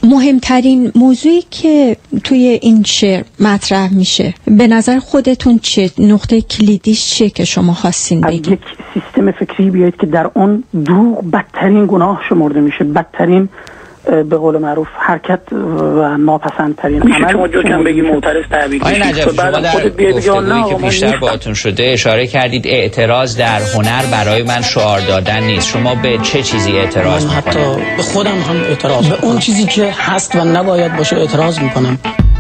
مهمترین موضوعی که توی این شعر مطرح میشه به نظر خودتون چه نقطه کلیدیش چیه که شما خواستین بگید؟ یک سیستم فکری بیاید که در اون دروغ بدترین گناه شمرده میشه، بدترین به قول معروف حرکت و ناپسندترین عمل. میشه شما جوکم بگی معترض تعبیر آقای نجفی، شما در گفتگویی که بیشتر باهاتون شده اشاره کردید اعتراض در هنر برای من شعار دادن نیست. شما به چه چیزی اعتراض میکنید؟ حتی به خودم هم اعتراض به اون چیزی که هست و نباید باشه اعتراض میکنم.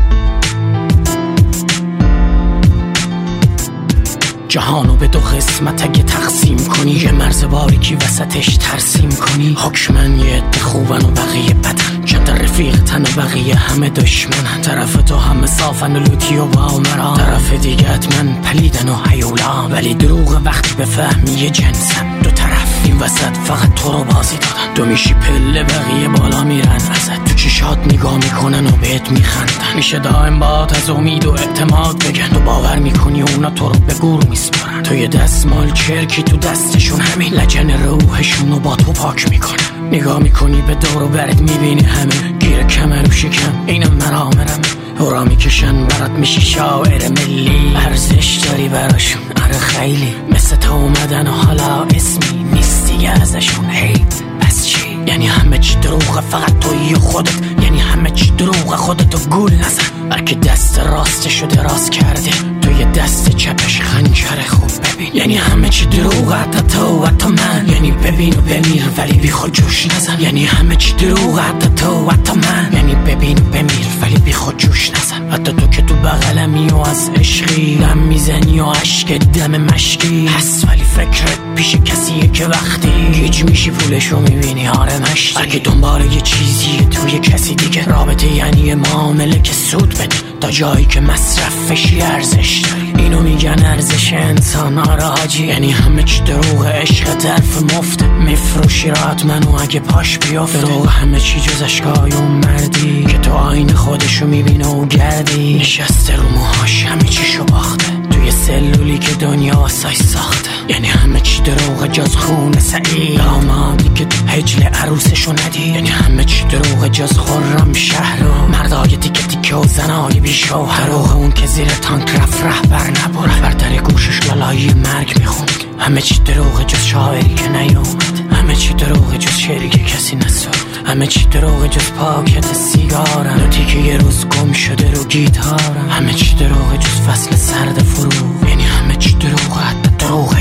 جهانو به دو قسمت اگه تقسیم کنی، یه مرز باریکی وسطش ترسیم کنی، حکمن یه عده خوبن و بقیه بدن، چند رفیق تن و بقیه همه دشمنن، طرف تو همه صافن و لوتی و باومران، طرف دیگه من پلیدن و حیولان، ولی دروغ وقتی بفهمی یه جنسن، دو طرف این وسط فقط تو رو بازی دادن، تو میشی پله بقیه بالا میرن ازت، تو چشات نگاه میکنن و بهت میخندن، میشه دائم باهات از امید و اعتماد بگن، تو باور میکنی اونا تو رو به گور میسپرن، تو یه دستمال چرکی تو دستشون همین لجن روحشون رو با تو پاک میکنن، نگاه میکنی به دور و برت میبینی همه گیر کمر و شکم اینم مرامرم، هورا میکشن برات میشی شاعر ملی، ارزش داری براشون آره خیلی، مثل تا اومدن و حالا اسمی نیستی ازشون، هی پس چی؟ یعنی همه چی دروغه فقط تویی خودت، یعنی همه چی دروغه خودتو گول نزن، برکه دست راستشو دراز کرده توی دست چپش خنجر خوب ببین، یعنی همه چی دروغه حتی تو حتی من، یعنی ببین و بمیر ولی بی خود جوش نزن، یعنی همه چی دروغه حتی تو حتی من، یعنی ببین و بمیر ولی بی خود جوش نزن، حتی تو که تو بغلمی و از عشقی دم میزنی و عشق دم مشکی هست، ولی فکرت پیش کسیه که وقتی گیج میشی پولشو میبینی آره مشتی، اگه دنبال یه چیزی توی کسی دیگه، رابطه یعنی یه معامله که سود بده تا جایی که مصرفشی ارزش داری، اینو میگن ارزش انسان آره حاجی، یعنی همه چی دروغ عشق طرف مفته، میفروشی راحت منو اگه پاش بیافته، دروغ همه چی جز اشکای اون مردی که تو آینه خودشو میبینه و گردی نشسته رو موهاش همه چیشو باخته، توی سلولی که دنیا واسش ساخته، یعنی همه چی دروغه جز خون سعید، دامادی که تو حجل عروسشو ندی، یعنی همه چی دروغه جز خرم شهر و مردای دیگه دیگه و زنای بیشوهر، دروغ اون که زیر تانک رفت رهبر نبود، برتر گوشش لالایی مرگ میخوند، همه چی دروغه جز شاعری که نیومد، همه چی دروغه جز شعری که کسی نسود، همه چی دروغه جز پاکت سیگارم، نوتی که یه روز گم شده رو گیتارم، همه چی دروغه جز فصل سرد فرو، یعنی همه چی دروغه حتی دروغ